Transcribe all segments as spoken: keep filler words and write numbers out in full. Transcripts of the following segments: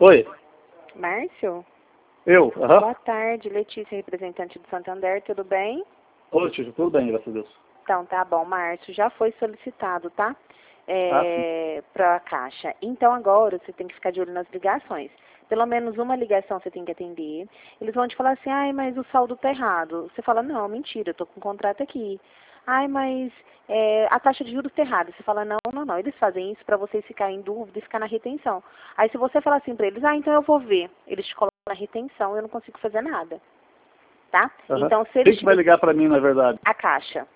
Oi, Márcio? eu? Aham. Boa tarde, Letícia, representante do Santander, tudo bem? Oi, Tio, tudo bem, graças a Deus. Então, tá bom, Márcio, já foi solicitado, tá? Ah, sim. É, para a Caixa. Então, agora você tem que ficar de olho nas ligações. Pelo menos uma ligação você tem que atender. Eles vão te falar assim, ai, mas o saldo tá errado. Você fala, não, mentira, eu tô com um contrato aqui. Ai, mas é, a taxa de juros tá errada. Você fala, não, não, não. Eles fazem isso para vocês ficarem em dúvida e ficar na retenção. Aí, se você falar assim para eles, ah, então eu vou ver. Eles te colocam na retenção, eu não consigo fazer nada. Tá? Aham. Então, se Quem eles que vai ligar para mim, na verdade? a Caixa.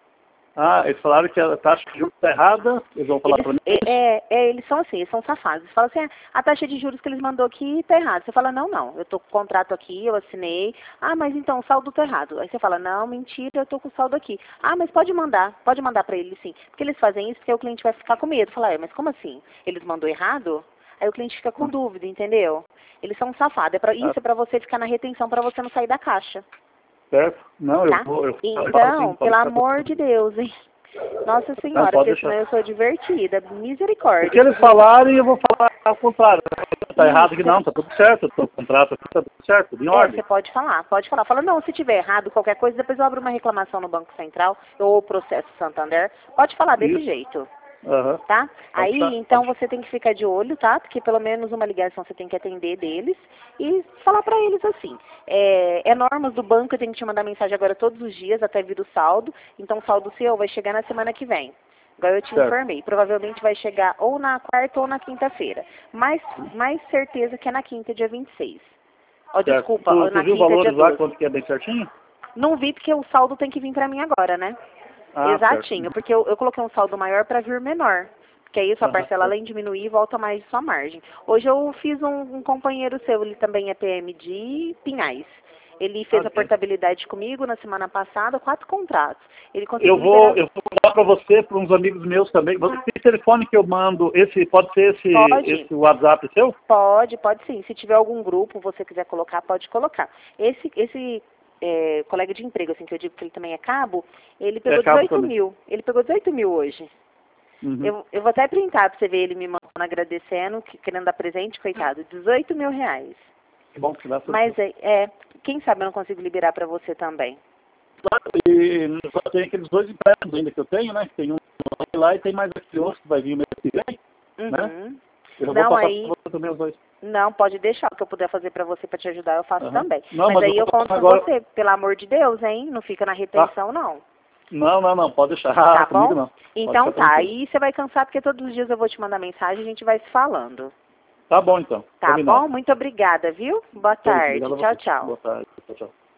Ah, eles falaram que a taxa de juros está errada, eles vão falar Eles, para mim. é, é, é, eles são assim, eles são safados. Eles falam assim, ah, a taxa de juros que eles mandou aqui tá errada. Você fala, não, não, eu tô com o contrato aqui, eu assinei. Ah, mas então o saldo tá errado. Aí você fala, não, mentira, eu tô com o saldo aqui. Ah, mas pode mandar, pode mandar para eles sim. Porque eles fazem isso porque o cliente vai ficar com medo. Falar, é, mas como assim? Eles mandou errado? Aí o cliente fica com dúvida, entendeu? Eles são safados. É pra, Ah, isso é para você ficar na retenção, para você não sair da caixa, certo? Não, eu tá? vou, eu falo assim, Então, pode pelo ficar amor de Deus, hein? Nossa Não, Senhora, pode porque senão deixar. eu sou divertida. O que Misericórdia. eles falarem, eu vou falar ao contrário. Tá errado aqui Isso. não, tá tudo certo, o contrato aqui tá tudo certo, em É, ordem. você pode falar, pode falar. Fala, não, se tiver errado qualquer coisa, depois eu abro uma reclamação no Banco Central ou processo Santander. Pode falar desse Isso. jeito, Aham. tá? Pode Aí, deixar, então, pode. você tem que ficar de olho, tá? Porque pelo menos uma ligação você tem que atender deles e falar pra eles assim. É, é normas do banco, eu tenho que te mandar mensagem agora todos os dias até vir o saldo. Então, o saldo seu vai chegar na semana que vem. Igual eu te Certo. informei. Provavelmente vai chegar ou na quarta ou na quinta-feira. Mais, mais certeza que é na quinta, dia vinte e seis. Ó, Certo. desculpa, Tu, ó, tu na viu quinta, dia valores lá, doze. quanto que é bem certinho? Não vi porque o saldo tem que vir pra mim agora, né? Ah, certo. Exatinho, porque eu, eu coloquei um saldo maior para vir menor. Porque aí sua Aham, parcela, certo. além de diminuir, volta mais de sua margem. Hoje eu fiz um, um companheiro seu, ele também é P M de Pinhais. Ele fez a Ok. portabilidade comigo na semana passada, quatro contratos. Ele Eu conseguiu vou, liberar. eu vou mandar para você, para uns amigos meus também. Você tem telefone que eu mando, esse, pode ser esse, Pode, esse WhatsApp seu? pode, pode sim. Se tiver algum grupo, você quiser colocar, pode colocar. Esse, esse é, colega de emprego, assim, que eu digo que ele também é cabo, ele É pegou cabo dezoito também. mil. Ele pegou dezoito mil hoje. Uhum. Eu, eu vou até printar pra você ver ele me mandando agradecendo, que- querendo dar presente, coitado. dezoito mil reais. Que bom que dá pra Mas é, é, quem sabe eu não consigo liberar pra você também. E só tem aqueles dois empréstimos ainda que eu tenho, né? Tem um lá e tem mais aquele outro que vai vir o mês que vem, né? Uhum. Eu já vou Não, passar aí, para você também os dois. não, pode deixar. O que eu puder fazer pra você pra te ajudar, eu faço Aham. também. Não, Mas mas eu aí vou eu conto passar com agora. você, pelo amor de Deus, hein? Não fica na Tá? retenção, não. Não, não, não, pode deixar. Tá Ah, comigo bom? não. Pode Então ficar tá, tranquilo. aí você vai cansar porque todos os dias eu vou te mandar mensagem e a gente vai se falando. Tá bom então, Tá combinado. bom? Muito obrigada, viu? Boa Que é isso, tarde. obrigado a Tchau, você. tchau. Boa tarde, tchau, tchau.